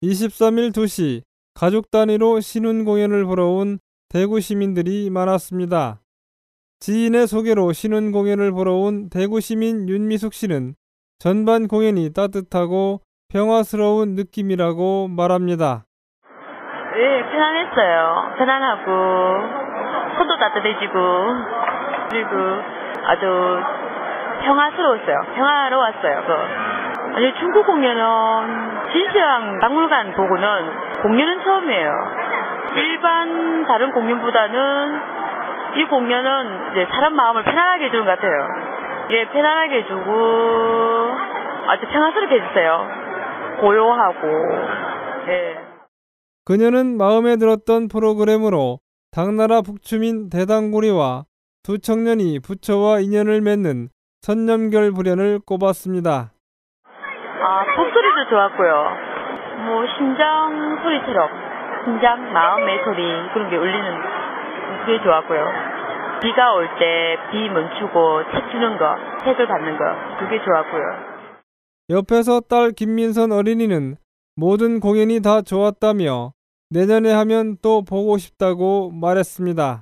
23일 2시 가족 단위로 신혼 공연을 보러 온 대구 시민들이 많았습니다. 지인의 소개로 신혼 공연을 보러 온 대구 시민 윤미숙 씨는 전반 공연이 따뜻하고 평화스러운 느낌이라고 말합니다. 네, 편안했어요. 편안하고 손도 따뜻해지고 그리고 아주 평화스러웠어요. 평화로웠어요. 아니, 중국 공연은 진시황 박물관 보고는 공연은 처음이에요. 일반 다른 공연보다는 이 공연은 이제 사람 마음을 편안하게 해주는 것 같아요. 예, 편안하게 해주고 아주 평화스럽게 해주세요. 고요하고. 예. 그녀는 마음에 들었던 프로그램으로 당나라 북춤인 대당고리와 두 청년이 부처와 인연을 맺는 선념결 불연을 꼽았습니다. 북소리도 좋았고요. 심장 소리처럼 심장, 마음의 소리 그런 게 울리는 그게 좋았고요. 비가 올 때 비 멈추고 책 주는 거, 책을 받는 거 그게 좋았고요. 옆에서 딸 김민선 어린이는 모든 공연이 다 좋았다며 내년에 하면 또 보고 싶다고 말했습니다.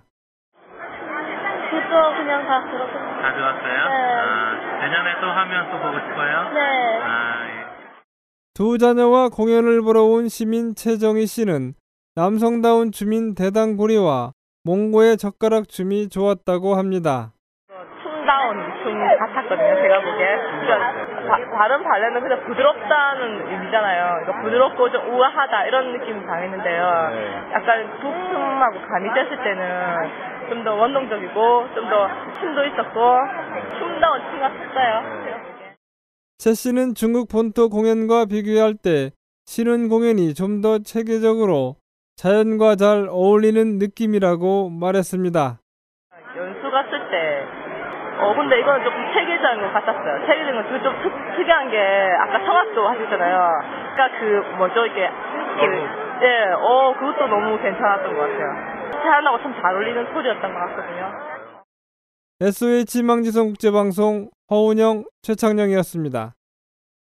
그것도 그냥 다 그렇고. 다 좋았어요? 네. 내년에 또 하면 또 보고 싶어요? 네. 예. 두 자녀와 공연을 보러 온 시민 최정희 씨는 남성다운 춤인 대당고리와 몽고의 젓가락 춤이 좋았다고 합니다. 춤다운 춤 같았거든요, 제가 보기에. 그러니까 다른 발레는 그냥 부드럽다는 의미잖아요. 그러니까 부드럽고 좀 우아하다 이런 느낌이 강했는데요. 약간 북춤하고 가미됐을 때는 좀 더 원동적이고 좀 더 춤도 있었고 춤다운 춤 같았어요. 최 씨는 중국 본토 공연과 비교할 때 신혼 공연이 좀 더 체계적으로 자연과 잘 어울리는 느낌이라고 말했습니다. 연수 갔을 때 근데 이거는 조금 체계적인 것 같았어요. 체계적인 건 좀 특이한 게 아까 성악도 하셨잖아요. 그러니까 그것도 너무 괜찮았던 것 같아요. 자연하고 참 잘 어울리는 소리였던 것 같거든요. SOH 망지성 국제방송 허운영, 최창영이었습니다.